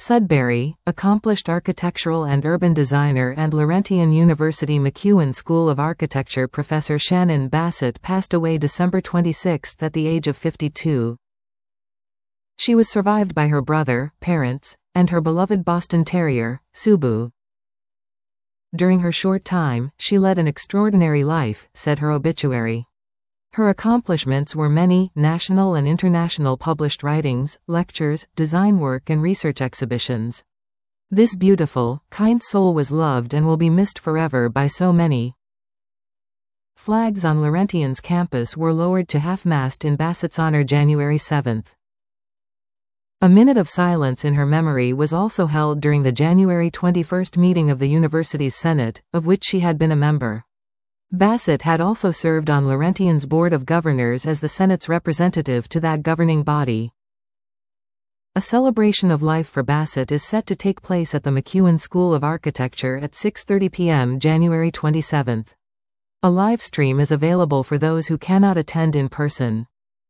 Sudbury, accomplished architectural and urban designer and Laurentian University MacEwan School of Architecture professor Shannon Bassett passed away December 26 at the age of 52. She was survived by her brother, parents, and her beloved Boston Terrier, Subu. During her short time, she led an extraordinary life, said her obituary. Her accomplishments were many, national and international published writings, lectures, design work and research exhibitions. This beautiful, kind soul was loved and will be missed forever by so many. Flags on Laurentian's campus were lowered to half-mast in Bassett's honor January 7. A minute of silence in her memory was also held during the January 21 meeting of the university's Senate, of which she had been a member. Bassett had also served on Laurentian's Board of Governors as the Senate's representative to that governing body. A celebration of life for Bassett is set to take place at the MacEwan School of Architecture at 6:30 p.m. January 27. A live stream is available for those who cannot attend in person.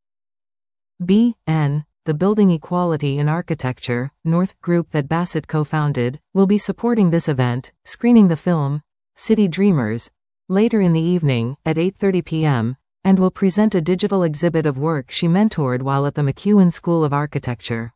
B.N. The Building Equality in Architecture, North group that Bassett co-founded, will be supporting this event, screening the film, City Dreamers, later in the evening, at 8:30 p.m., and will present a digital exhibit of work she mentored while at the MacEwan School of Architecture.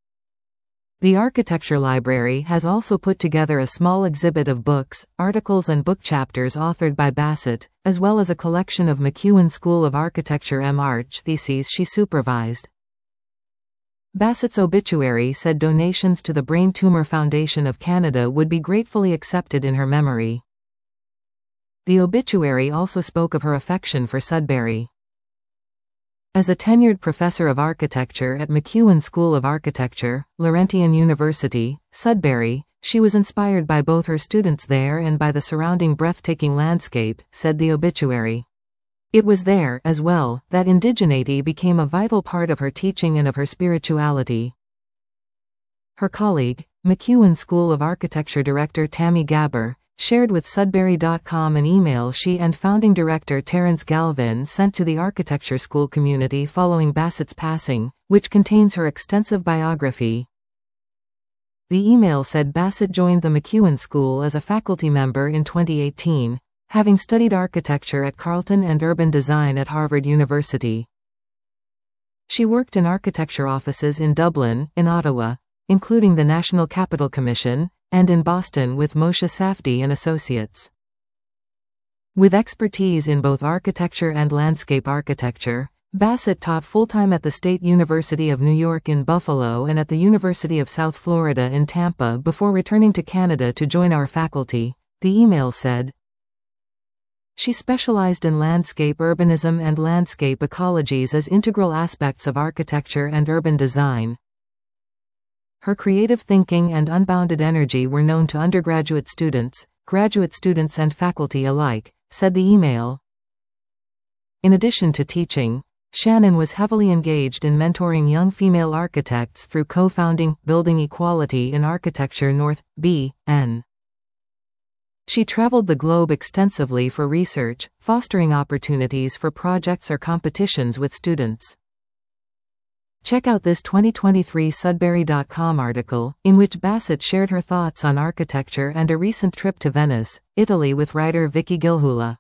The Architecture Library has also put together a small exhibit of books, articles and book chapters authored by Bassett, as well as a collection of MacEwan School of Architecture M.Arch theses she supervised. Bassett's obituary said donations to the Brain Tumor Foundation of Canada would be gratefully accepted in her memory. The obituary also spoke of her affection for Sudbury. As a tenured professor of architecture at MacEwan School of Architecture, Laurentian University, Sudbury, she was inspired by both her students there and by the surrounding breathtaking landscape, said the obituary. It was there, as well, that indigeneity became a vital part of her teaching and of her spirituality. Her colleague, MacEwan School of Architecture director Tammy Gabber, shared with Sudbury.com an email she and founding director Terence Galvin sent to the architecture school community following Bassett's passing, which contains her extensive biography. The email said Bassett joined the MacEwan School as a faculty member in 2018, having studied architecture at Carleton and urban design at Harvard University. She worked in architecture offices in Dublin, in Ottawa, including the National Capital Commission, and in Boston with Moshe Safdie and Associates. With expertise in both architecture and landscape architecture, Bassett taught full-time at the State University of New York in Buffalo and at the University of South Florida in Tampa before returning to Canada to join our faculty, the email said. She specialized in landscape urbanism and landscape ecologies as integral aspects of architecture and urban design. Her creative thinking and unbounded energy were known to undergraduate students, graduate students and faculty alike, said the email. In addition to teaching, Shannon was heavily engaged in mentoring young female architects through co-founding Building Equality in Architecture North, B.N. She traveled the globe extensively for research, fostering opportunities for projects or competitions with students. Check out this 2023 Sudbury.com article, in which Bassett shared her thoughts on architecture and a recent trip to Venice, Italy with writer Vicky Gilhula.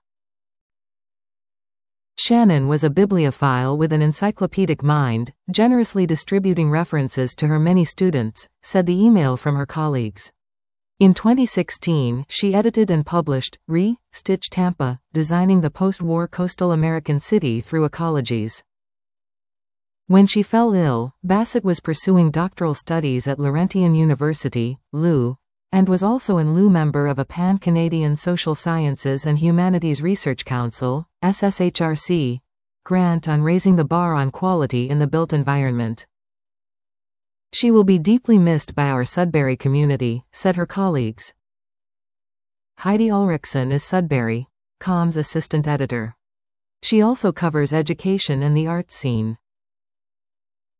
Shannon was a bibliophile with an encyclopedic mind, generously distributing references to her many students, said the email from her colleagues. In 2016, she edited and published Stitch Tampa, Designing the Post-War Coastal American City Through Ecologies. When she fell ill, Bassett was pursuing doctoral studies at Laurentian University, LU, and was also an LU member of a Pan-Canadian Social Sciences and Humanities Research Council, SSHRC, grant on raising the bar on quality in the built environment. She will be deeply missed by our Sudbury community, said her colleagues. Heidi Ulrichsen is Sudbury.com's assistant editor. She also covers education and the arts scene.